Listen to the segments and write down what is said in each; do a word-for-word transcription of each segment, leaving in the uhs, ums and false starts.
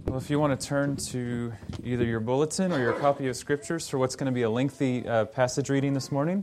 Well, if you want to turn to either your bulletin or your copy of Scriptures for what's going to be a lengthy uh, passage reading this morning.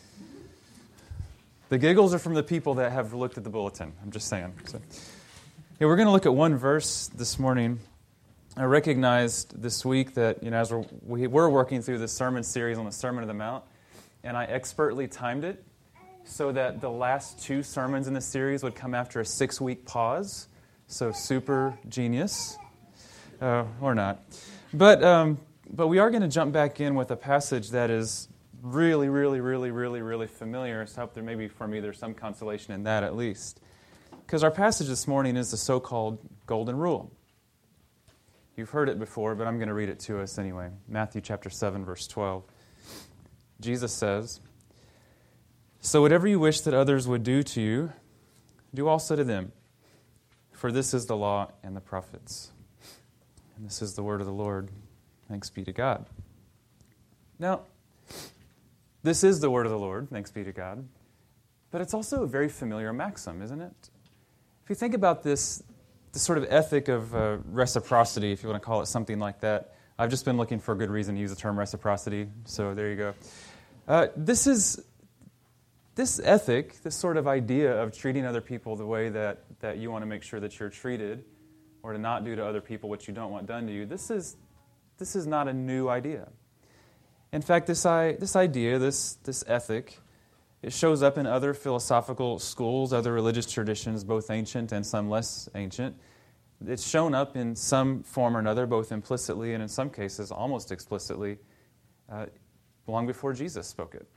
The giggles are from the people that have looked at the bulletin. I'm just saying. So, yeah, we're going to look at one verse this morning. I recognized this week that, you know, as we're, we were working through this sermon series on the Sermon on the Mount, and I expertly timed it so that the last two sermons in the series would come after a six-week pause. So super genius. Uh, or not. But um, but we are going to jump back in with a passage that is really, really, really, really, really familiar. So I hope there maybe for me there's some consolation in that at least. Because our passage this morning is the so-called Golden Rule. You've heard it before, but I'm going to read it to us anyway. Matthew chapter seven, verse twelve. Jesus says, "So whatever you wish that others would do to you, do also to them. For this is the law and the prophets." And this is the word of the Lord. Thanks be to God. Now, this is the word of the Lord. Thanks be to God. But it's also a very familiar maxim, isn't it? If you think about this, this sort of ethic of uh, reciprocity, if you want to call it something like that. I've just been looking for a good reason to use the term reciprocity, so there you go. Uh, this is this ethic, this sort of idea of treating other people the way that, that you want to make sure that you're treated, or to not do to other people what you don't want done to you, this is this is not a new idea. In fact, this I, this idea, this this ethic, it shows up in other philosophical schools, other religious traditions, both ancient and some less ancient. It's shown up in some form or another, both implicitly and in some cases almost explicitly, uh, long before Jesus spoke it.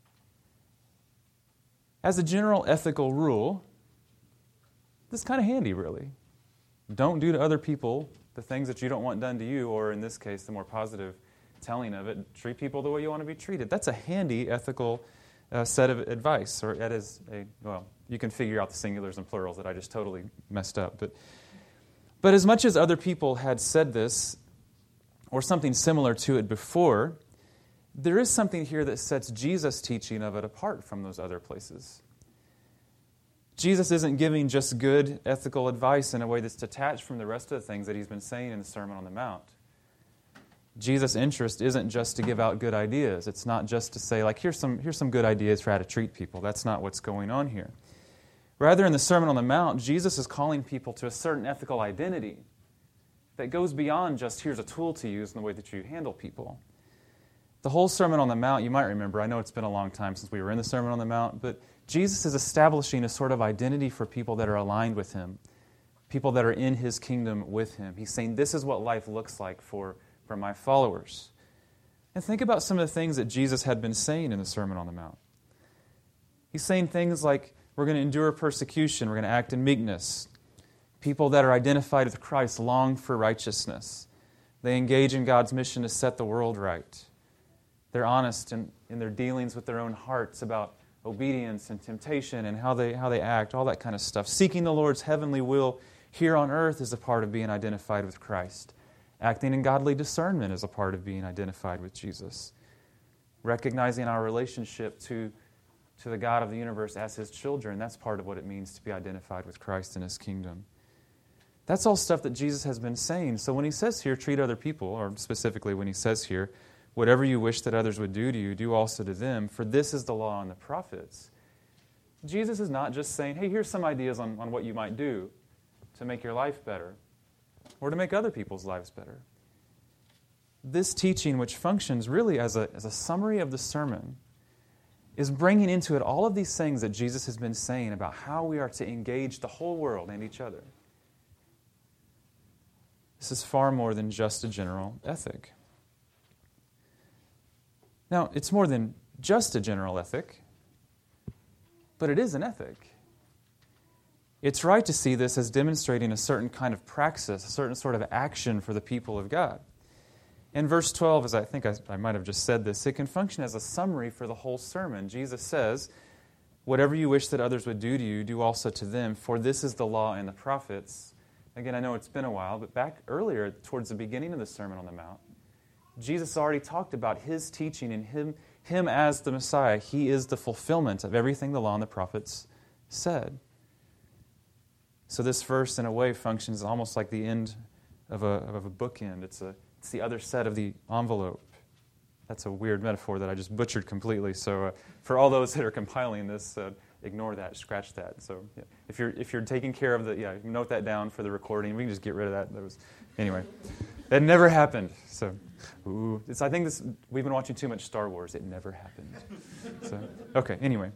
As a general ethical rule, this is kind of handy, really. Don't do to other people the things that you don't want done to you, or in this case, the more positive telling of it. Treat people the way you want to be treated. That's a handy ethical uh, set of advice, or that is a, well, you can figure out the singulars and plurals that I just totally messed up. But, but as much as other people had said this, or something similar to it before, there is something here that sets Jesus' teaching of it apart from those other places. Jesus isn't giving just good ethical advice in a way that's detached from the rest of the things that he's been saying in the Sermon on the Mount. Jesus' interest isn't just to give out good ideas. It's not just to say, like, here's some, here's some good ideas for how to treat people. That's not what's going on here. Rather, in the Sermon on the Mount, Jesus is calling people to a certain ethical identity that goes beyond just, here's a tool to use in the way that you handle people. The whole Sermon on the Mount, you might remember, I know it's been a long time since we were in the Sermon on the Mount, but Jesus is establishing a sort of identity for people that are aligned with Him, people that are in His kingdom with Him. He's saying, this is what life looks like for, for my followers. And think about some of the things that Jesus had been saying in the Sermon on the Mount. He's saying things like, we're going to endure persecution, we're going to act in meekness. People that are identified with Christ long for righteousness. They engage in God's mission to set the world right. They're honest in, in their dealings with their own hearts about obedience and temptation and how they how they act, all that kind of stuff. Seeking the Lord's heavenly will here on earth is a part of being identified with Christ. Acting in godly discernment is a part of being identified with Jesus. Recognizing our relationship to, to the God of the universe as His children, that's part of what it means to be identified with Christ and His kingdom. That's all stuff that Jesus has been saying. So when He says here, treat other people, or specifically when He says here, whatever you wish that others would do to you, do also to them, for this is the law and the prophets. Jesus is not just saying, hey, here's some ideas on, on what you might do to make your life better, or to make other people's lives better. This teaching, which functions really as a, as a summary of the sermon, is bringing into it all of these things that Jesus has been saying about how we are to engage the whole world and each other. This is far more than just a general ethic. Now, it's more than just a general ethic, but it is an ethic. It's right to see this as demonstrating a certain kind of praxis, a certain sort of action for the people of God. In verse twelve, as I think I, I might have just said this, it can function as a summary for the whole sermon. Jesus says, whatever you wish that others would do to you, do also to them, for this is the law and the prophets. Again, I know it's been a while, but back earlier, towards the beginning of the Sermon on the Mount, Jesus already talked about His teaching and Him, him as the Messiah. He is the fulfillment of everything the law and the prophets said. So this verse, in a way, functions almost like the end of a, of a bookend. It's, a, it's the other set of the envelope. That's a weird metaphor that I just butchered completely. So uh, for all those that are compiling this, uh, ignore that, scratch that. So yeah. if you're if you're taking care of the, yeah, note that down for the recording. We can just get rid of that. That was, anyway, that never happened. So, ooh, it's, I think this we've been watching too much Star Wars. It never happened. So okay, anyway.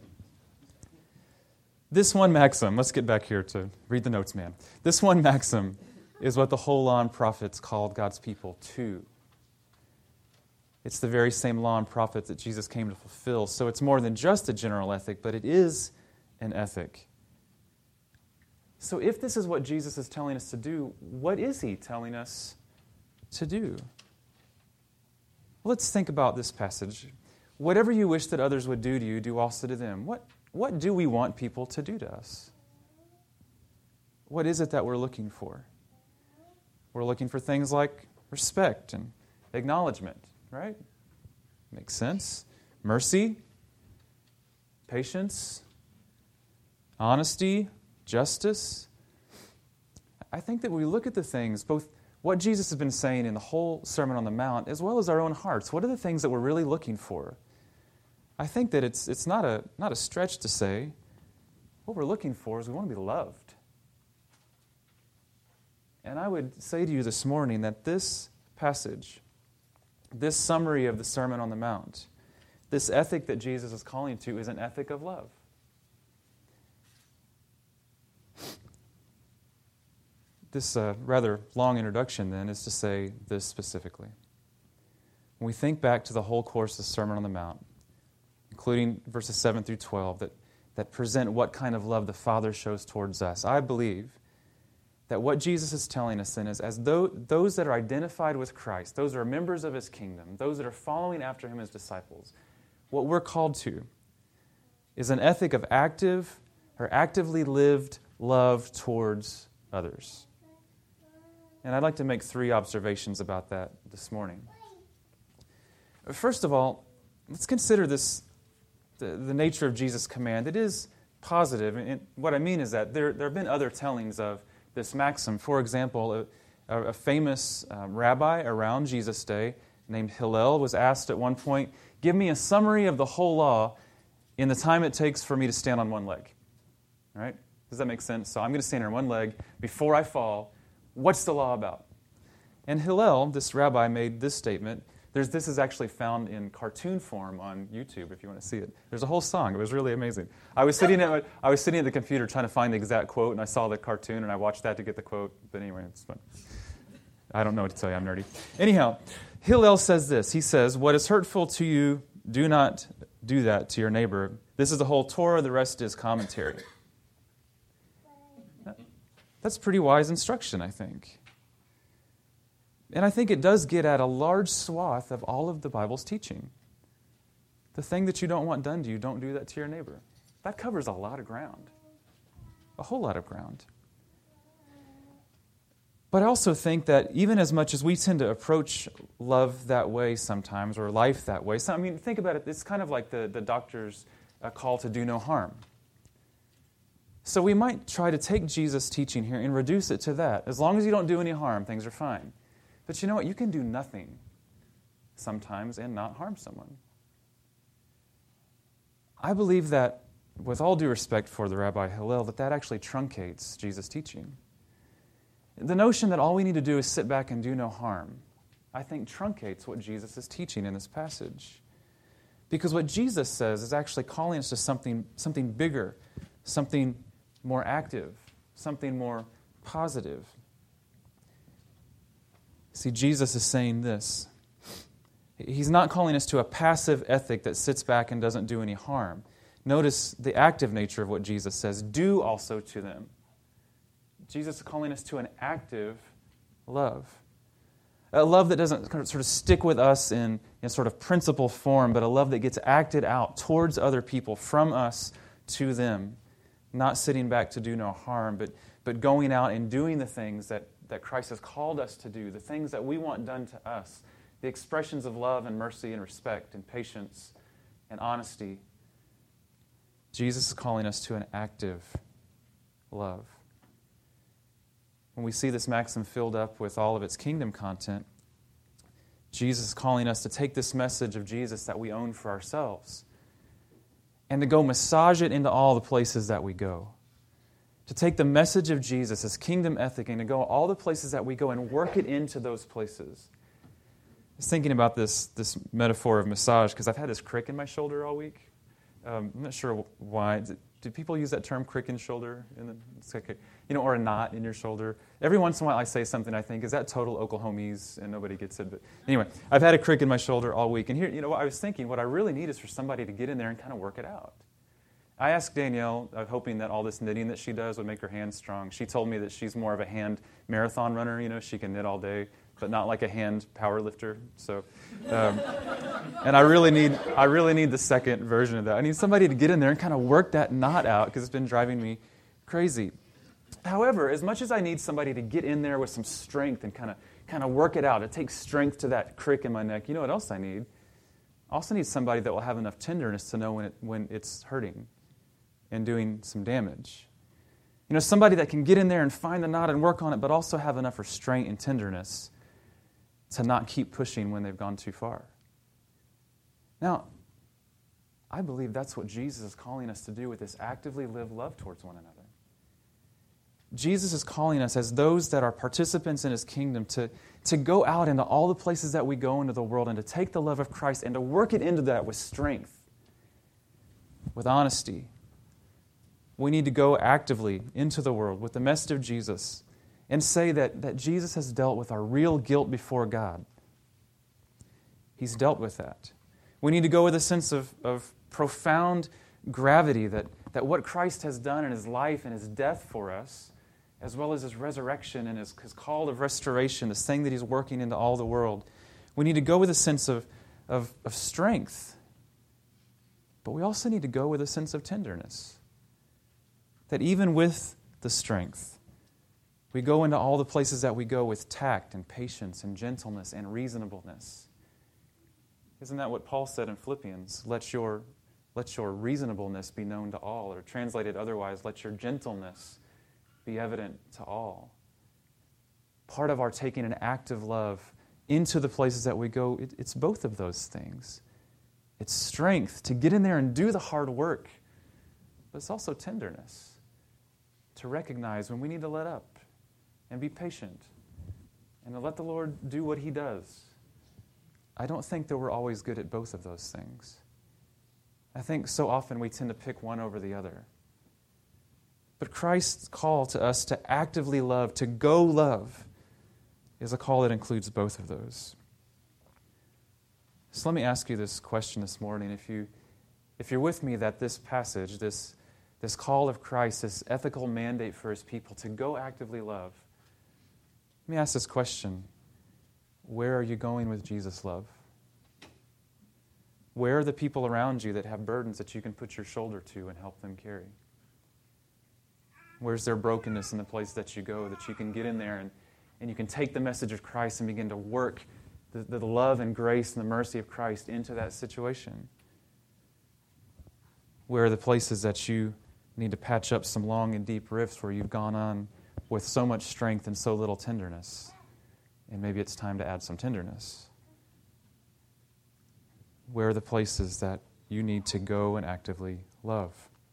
This one maxim, let's get back here to read the notes, man. This one maxim is what the whole law and prophets called God's people to. It's the very same law and prophets that Jesus came to fulfill. So it's more than just a general ethic, but it is an ethic. So if this is what Jesus is telling us to do, what is he telling us to do? Well, let's think about this passage. Whatever you wish that others would do to you, do also to them. What, what do we want people to do to us? What is it that we're looking for? We're looking for things like respect and acknowledgement, right? Makes sense. Mercy, patience, honesty, justice. I think that when we look at the things, both what Jesus has been saying in the whole Sermon on the Mount, as well as our own hearts, what are the things that we're really looking for? I think that it's it's not a not a stretch to say what we're looking for is we want to be loved. And I would say to you this morning that this passage, this summary of the Sermon on the Mount, this ethic that Jesus is calling to is an ethic of love. This uh, rather long introduction, then, is to say this specifically. When we think back to the whole course of the Sermon on the Mount, including verses seven through twelve, that, that present what kind of love the Father shows towards us, I believe that what Jesus is telling us then is as though those that are identified with Christ, those that are members of His kingdom, those that are following after Him as disciples, what we're called to is an ethic of active or actively lived love towards others. And I'd like to make three observations about that this morning. First of all, let's consider this, the, the nature of Jesus' command. It is positive. And what I mean is that there, there have been other tellings of this maxim. For example, a, a famous um, rabbi around Jesus' day named Hillel was asked at one point, give me a summary of the whole law in the time it takes for me to stand on one leg. All right? Does that make sense? So I'm going to stand on one leg before I fall. What's the law about? And Hillel, this rabbi, made this statement. There's, this is actually found in cartoon form on YouTube if you want to see it. There's a whole song. It was really amazing. I was sitting at I was sitting at the computer trying to find the exact quote, and I saw the cartoon, and I watched that to get the quote. But anyway, it's fun. I don't know what to tell you. I'm nerdy. Anyhow, Hillel says this. He says, what is hurtful to you, do not do that to your neighbor. This is the whole Torah. The rest is commentary. That's pretty wise instruction, I think. And I think it does get at a large swath of all of the Bible's teaching. The thing that you don't want done to you, don't do that to your neighbor. That covers a lot of ground. A whole lot of ground. But I also think that even as much as we tend to approach love that way sometimes, or life that way, so, I mean, think about it. It's kind of like the, the doctor's uh, call to do no harm. So we might try to take Jesus' teaching here and reduce it to that. As long as you don't do any harm, things are fine. But you know what? You can do nothing sometimes and not harm someone. I believe that, with all due respect for the Rabbi Hillel, that that actually truncates Jesus' teaching. The notion that all we need to do is sit back and do no harm, I think truncates what Jesus is teaching in this passage. Because what Jesus says is actually calling us to something, something bigger, something more active, something more positive. See, Jesus is saying this. He's not calling us to a passive ethic that sits back and doesn't do any harm. Notice the active nature of what Jesus says. Do also to them. Jesus is calling us to an active love. A love that doesn't sort of stick with us in, in sort of principle form, but a love that gets acted out towards other people, from us to them. Not sitting back to do no harm, but, but going out and doing the things that that Christ has called us to do, the things that we want done to us, the expressions of love and mercy and respect and patience and honesty. Jesus is calling us to an active love. when we see this maxim filled up with all of its kingdom content, Jesus is calling us to take this message of Jesus that we own for ourselves and to go massage it into all the places that we go. To take the message of Jesus, His kingdom ethic, and to go all the places that we go and work it into those places. I was thinking about this, this metaphor of massage because I've had this crick in my shoulder all week. Um, I'm not sure why. Do people use that term, crick in shoulder? In the, it's like a, you know, or a knot in your shoulder. Every once in a while I say something I think, is that total Oklahomese? And nobody gets it. But anyway, I've had a crick in my shoulder all week. And here, you know, I was thinking what I really need is for somebody to get in there and kind of work it out. I asked Danielle, uh, hoping that all this knitting that she does would make her hands strong. She told me that she's more of a hand marathon runner. You know, she can knit all day, but not like a hand power lifter. So, um, and I really need, I really need the second version of that. I need somebody to get in there and kind of work that knot out because it's been driving me crazy. However, as much as I need somebody to get in there with some strength and kind of, kind of work it out, it takes strength to that crick in my neck. You know what else I need? I also need somebody that will have enough tenderness to know when it, when it's hurting and doing some damage. You know, somebody that can get in there and find the knot and work on it, but also have enough restraint and tenderness to not keep pushing when they've gone too far. Now, I believe that's what Jesus is calling us to do with this actively live love towards one another. Jesus is calling us as those that are participants in His kingdom to, to go out into all the places that we go into the world and to take the love of Christ and to work it into that with strength, with honesty. We need to go actively into the world with the message of Jesus and say that, that Jesus has dealt with our real guilt before God. He's dealt with that. We need to go with a sense of, of profound gravity that, that what Christ has done in His life and His death for us, as well as His resurrection and His, his call of restoration, this thing that He's working into all the world. We need to go with a sense of, of, of strength, but we also need to go with a sense of tenderness. That even with the strength, we go into all the places that we go with tact and patience and gentleness and reasonableness. Isn't that what Paul said in Philippians? Let your, let your reasonableness be known to all, or translated otherwise, let your gentleness be evident to all. Part of our taking an active love into the places that we go, it, it's both of those things. It's strength to get in there and do the hard work, but it's also tenderness to recognize when we need to let up and be patient and to let the Lord do what He does. I don't think that we're always good at both of those things. I think so often we tend to pick one over the other. But Christ's call to us to actively love, to go love, is a call that includes both of those. So let me ask you this question this morning. If you, if you're with me that this passage, this, this call of Christ, this ethical mandate for His people to go actively love, let me ask this question. Where are you going with Jesus' love? Where are the people around you that have burdens that you can put your shoulder to and help them carry? Where's their brokenness in the place that you go that you can get in there and, and you can take the message of Christ and begin to work the, the love and grace and the mercy of Christ into that situation? Where are the places that you need to patch up some long and deep rifts where you've gone on with so much strength and so little tenderness? And maybe it's time to add some tenderness. Where are the places that you need to go and actively love?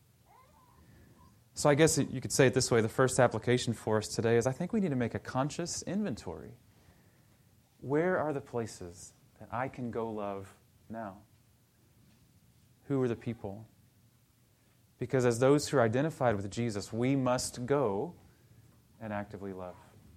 So I guess you could say it this way. The first application for us today is I think we need to make a conscious inventory. Where are the places that I can go love now? Who are the people? Because as those who are identified with Jesus, we must go and actively love.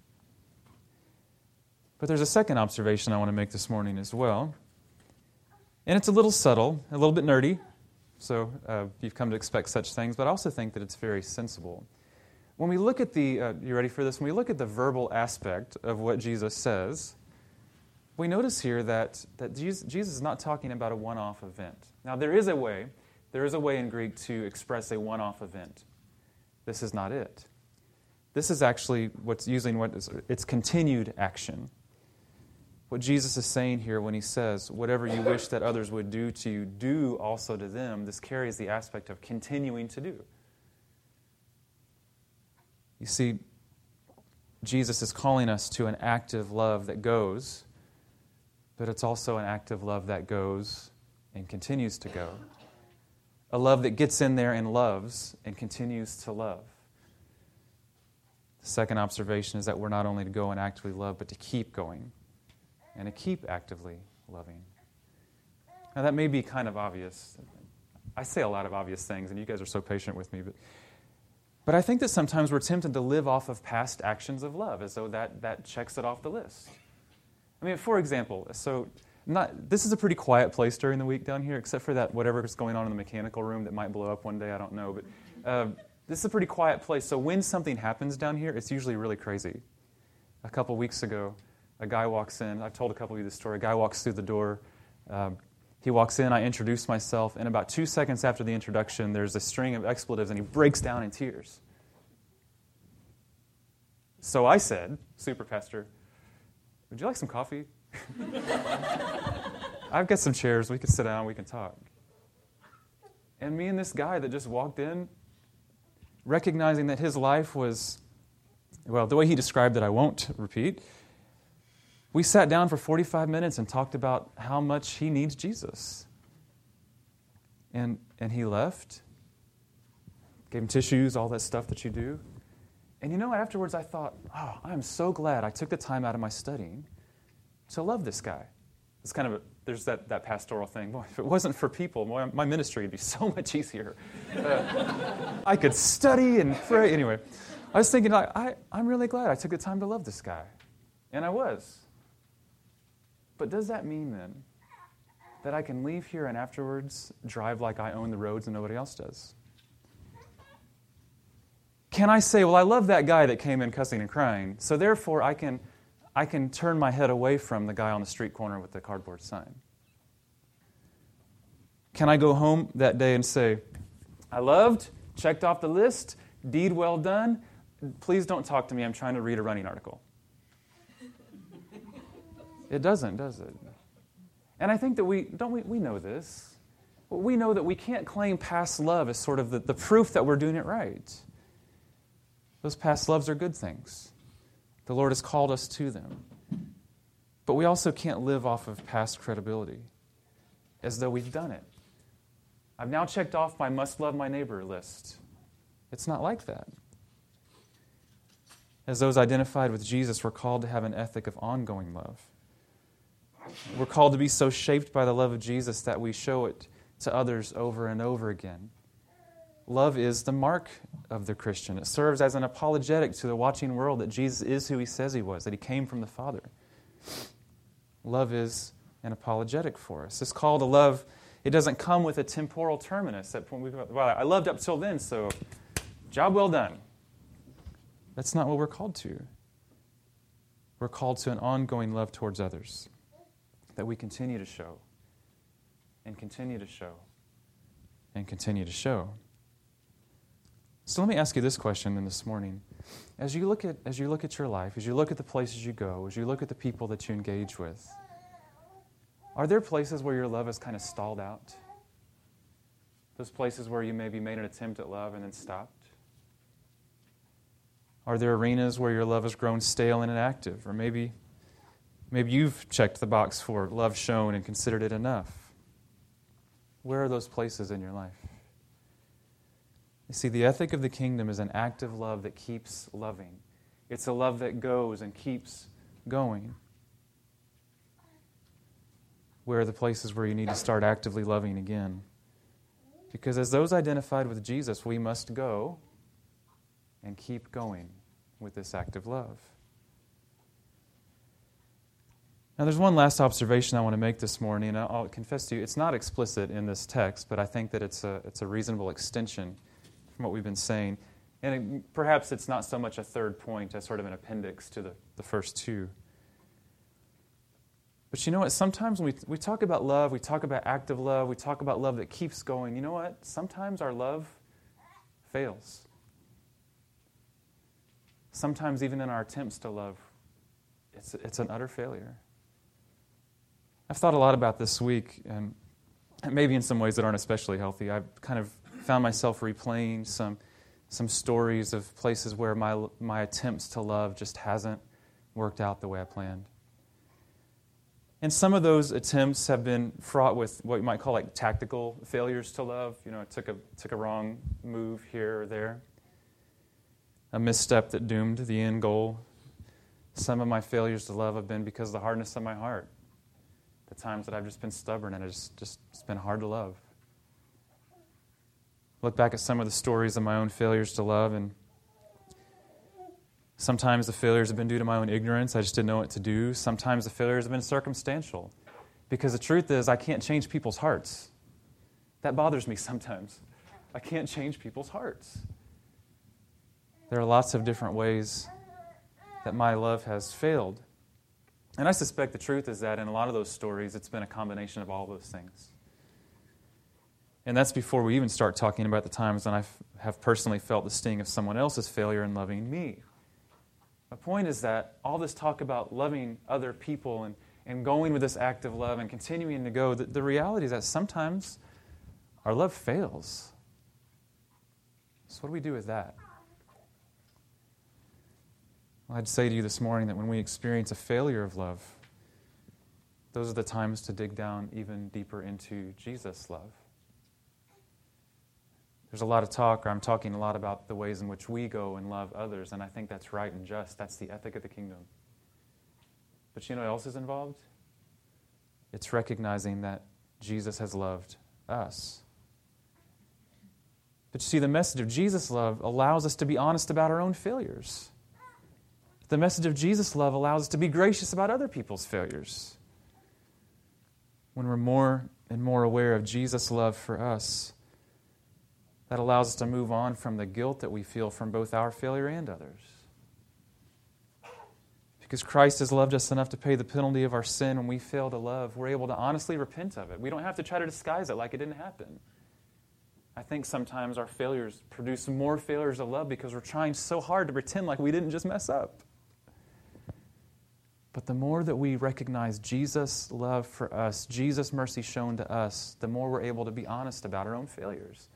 But there's a second observation I want to make this morning as well. And it's a little subtle, a little bit nerdy. So uh, you've come to expect such things, but I also think that it's very sensible. When we look at the, uh, you ready for this? When we look at the verbal aspect of what Jesus says, we notice here that, that Jesus, Jesus is not talking about a one-off event. Now there is a way, there is a way in Greek to express a one-off event. This is not it. This is actually what's using what is, it's continued action. What Jesus is saying here when He says, whatever you wish that others would do to you, do also to them, this carries the aspect of continuing to do. You see, Jesus is calling us to an active love that goes, but it's also an active love that goes and continues to go. A love that gets in there and loves and continues to love. The second observation is that we're not only to go and actively love, but to keep going and to keep actively loving. Now that may be kind of obvious. I say a lot of obvious things, and you guys are so patient with me, but But I think that sometimes we're tempted to live off of past actions of love as though that, that checks it off the list. I mean, for example, so not this is a pretty quiet place during the week down here, except for that whatever is going on in the mechanical room that might blow up one day, I don't know. But uh, this is a pretty quiet place, so when something happens down here, it's usually really crazy. A couple weeks ago, a guy walks in. I've told a couple of you this story. A guy walks through the door. Um, He walks in, I introduce myself, and about two seconds after the introduction, there's a string of expletives, and he breaks down in tears. So I said, Super Pastor, would you like some coffee? I've got some chairs. We can sit down. We can talk. And me and this guy that just walked in, recognizing that his life was, well, the way he described it, I won't repeat. We sat down for forty-five minutes and talked about how much he needs Jesus. And and he left. Gave him tissues, all that stuff that you do. And you know, afterwards I thought, oh, I'm so glad I took the time out of my studying to love this guy. It's kind of, a, there's that, that pastoral thing. Boy, if it wasn't for people, my, my ministry would be so much easier. Uh, I could study and pray. Anyway, I was thinking, I, I, I'm really glad I took the time to love this guy. And I was. But does that mean then that I can leave here and afterwards drive like I own the roads and nobody else does? Can I say, well, I love that guy that came in cussing and crying, so therefore I can, I can turn my head away from the guy on the street corner with the cardboard sign? Can I go home that day and say, I loved, checked off the list, deed well done, please don't talk to me, I'm trying to read a running article? It doesn't, does it? And I think that we, don't we, we know this. We know that we can't claim past love as sort of the, the proof that we're doing it right. Those past loves are good things. The Lord has called us to them. But we also can't live off of past credibility as though we've done it. I've now checked off my must love my neighbor list. It's not like that. As those identified with Jesus, we're called to have an ethic of ongoing love. We're called to be so shaped by the love of Jesus that we show it to others over and over again. Love is the mark of the Christian. It serves as an apologetic to the watching world that Jesus is who he says he was, that he came from the Father. Love is an apologetic for us. This call to love, it doesn't come with a temporal terminus. That point, well, I loved up till then, so job well done. That's not what we're called to. We're called to an ongoing love towards others that we continue to show and continue to show and continue to show. So let me ask you this question then this morning. As you look at as you look at your life, as you look at the places you go, as you look at the people that you engage with, are there places where your love is kind of stalled out? Those places where you maybe made an attempt at love and then stopped? Are there arenas where your love has grown stale and inactive? Or maybe Maybe you've checked the box for love shown and considered it enough. Where are those places in your life? You see, the ethic of the kingdom is an active love that keeps loving. It's a love that goes and keeps going. Where are the places where you need to start actively loving again? Because as those identified with Jesus, we must go and keep going with this active love. Now, there's one last observation I want to make this morning, and I'll confess to you, it's not explicit in this text, but I think that it's a it's a reasonable extension from what we've been saying. And it, perhaps it's not so much a third point as sort of an appendix to the, the first two. But you know what? Sometimes when we, we talk about love, we talk about active love, we talk about love that keeps going. You know what? Sometimes our love fails. Sometimes even in our attempts to love, it's it's an utter failure. I've thought a lot about this week, and maybe in some ways that aren't especially healthy. I've kind of found myself replaying some some stories of places where my my attempts to love just hasn't worked out the way I planned. And some of those attempts have been fraught with what you might call like tactical failures to love. You know, I took a took a wrong move here or there, a misstep that doomed the end goal. Some of my failures to love have been because of the hardness of my heart. The times that I've just been stubborn and it's just it's been hard to love. Look back at some of the stories of my own failures to love, and sometimes the failures have been due to my own ignorance. I just didn't know what to do. Sometimes the failures have been circumstantial. Because the truth is, I can't change people's hearts. That bothers me sometimes. I can't change people's hearts. There are lots of different ways that my love has failed. And I suspect the truth is that in a lot of those stories, it's been a combination of all those things. And that's before we even start talking about the times when I have personally felt the sting of someone else's failure in loving me. My point is that all this talk about loving other people and, and going with this act of love and continuing to go, the, the reality is that sometimes our love fails. So what do we do with that? Well, I'd say to you this morning that when we experience a failure of love, those are the times to dig down even deeper into Jesus' love. There's a lot of talk, or I'm talking a lot about the ways in which we go and love others, and I think that's right and just. That's the ethic of the kingdom. But you know what else is involved? It's recognizing that Jesus has loved us. But you see, the message of Jesus' love allows us to be honest about our own failures. The message of Jesus' love allows us to be gracious about other people's failures. When we're more and more aware of Jesus' love for us, that allows us to move on from the guilt that we feel from both our failure and others. Because Christ has loved us enough to pay the penalty of our sin when we fail to love, we're able to honestly repent of it. We don't have to try to disguise it like it didn't happen. I think sometimes our failures produce more failures of love because we're trying so hard to pretend like we didn't just mess up. But the more that we recognize Jesus' love for us, Jesus' mercy shown to us, the more we're able to be honest about our own failures.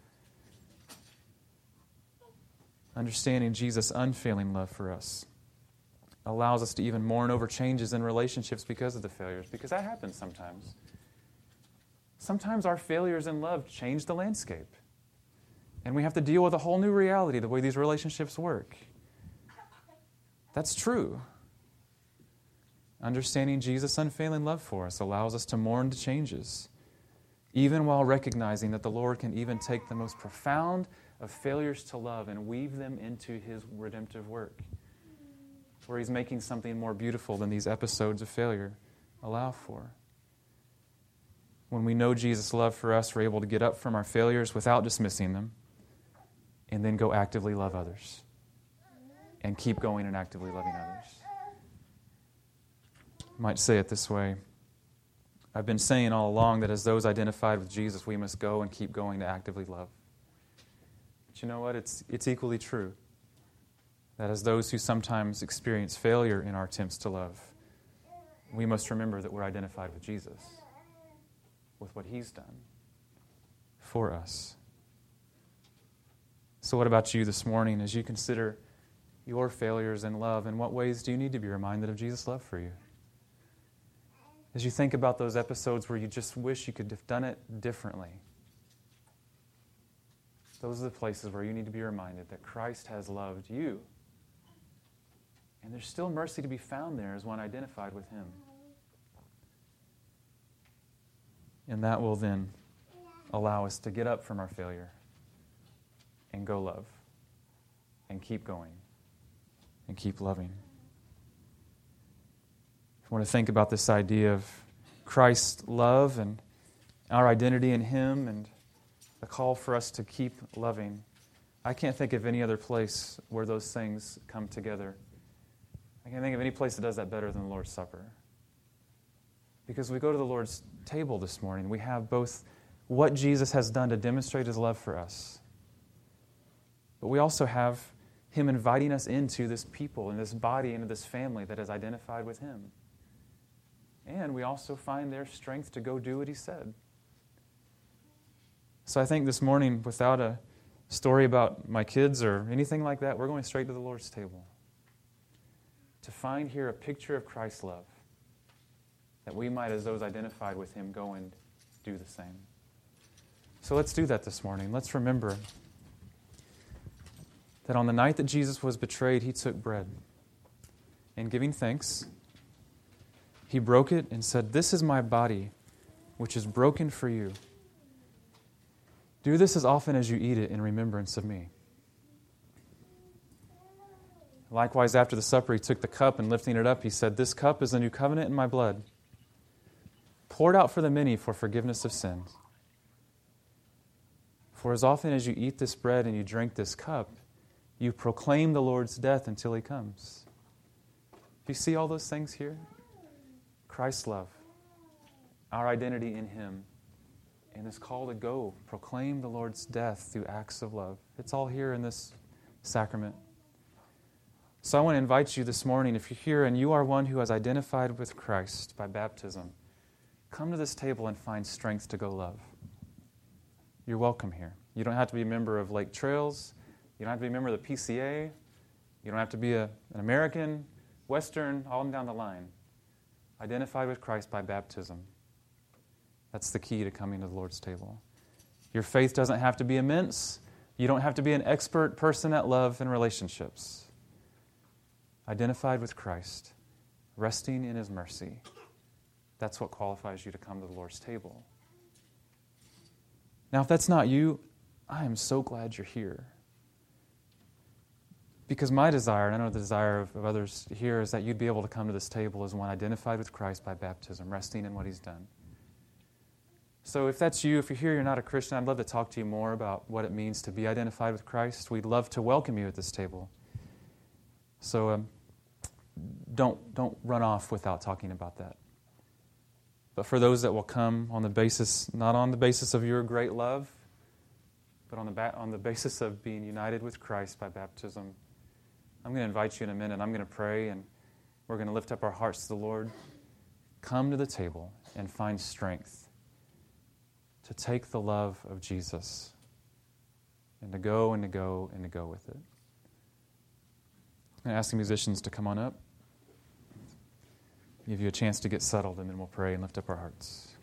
Understanding Jesus' unfailing love for us allows us to even mourn over changes in relationships because of the failures, because that happens sometimes. Sometimes our failures in love change the landscape, and we have to deal with a whole new reality, the way these relationships work. That's true. Understanding Jesus' unfailing love for us allows us to mourn the changes, even while recognizing that the Lord can even take the most profound of failures to love and weave them into His redemptive work, where He's making something more beautiful than these episodes of failure allow for. When we know Jesus' love for us, we're able to get up from our failures without dismissing them and then go actively love others and keep going and actively loving others. I might say it this way. I've been saying all along that as those identified with Jesus, we must go and keep going to actively love. But you know what? It's, it's equally true that as those who sometimes experience failure in our attempts to love, we must remember that we're identified with Jesus, with what He's done for us. So what about you this morning as you consider your failures in love? In what ways do you need to be reminded of Jesus' love for you? As you think about those episodes where you just wish you could have done it differently, those are the places where you need to be reminded that Christ has loved you. And there's still mercy to be found there as one identified with Him. And that will then allow us to get up from our failure and go love and keep going and keep loving. If you want to think about this idea of Christ's love and our identity in Him and the call for us to keep loving, I can't think of any other place where those things come together. I can't think of any place that does that better than the Lord's Supper. Because we go to the Lord's table this morning, we have both what Jesus has done to demonstrate His love for us, but we also have Him inviting us into this people, and this body, into this family that is identified with Him. And we also find their strength to go do what He said. So I think this morning, without a story about my kids or anything like that. We're going straight to the Lord's table to find here a picture of Christ's love, that we might, as those identified with Him, go and do the same. So let's do that this morning. Let's remember that on the night that Jesus was betrayed, He took bread, and giving thanks, He broke it and said, "This is my body, which is broken for you. Do this as often as you eat it in remembrance of me." Likewise, after the supper, He took the cup, and lifting it up, He said, "This cup is the new covenant in my blood, poured out for the many for forgiveness of sins. For as often as you eat this bread and you drink this cup, you proclaim the Lord's death until He comes." Do you see all those things here? Christ's love, our identity in Him, and this call to go proclaim the Lord's death through acts of love. It's all here in this sacrament. So I want to invite you this morning, if you're here and you are one who has identified with Christ by baptism, come to this table and find strength to go love. You're welcome here. You don't have to be a member of Lake Trails. You don't have to be a member of the P C A. You don't have to be a, an American, Western, all down the line. Identified with Christ by baptism. That's the key to coming to the Lord's table. Your faith doesn't have to be immense. You don't have to be an expert person at love and relationships. Identified with Christ, resting in His mercy. That's what qualifies you to come to the Lord's table. Now, if that's not you, I am so glad you're here. Because my desire, and I know the desire of, of others here, is that you'd be able to come to this table as one identified with Christ by baptism, resting in what He's done. So if that's you, if you're here, you're not a Christian, I'd love to talk to you more about what it means to be identified with Christ. We'd love to welcome you at this table. So um, don't, don't run off without talking about that. But for those that will come on the basis, not on the basis of your great love, but on the ba- on the basis of being united with Christ by baptism, I'm going to invite you in a minute. I'm going to pray, and we're going to lift up our hearts to the Lord. Come to the table and find strength to take the love of Jesus and to go and to go and to go with it. I'm going to ask the musicians to come on up, give you a chance to get settled, and then we'll pray and lift up our hearts.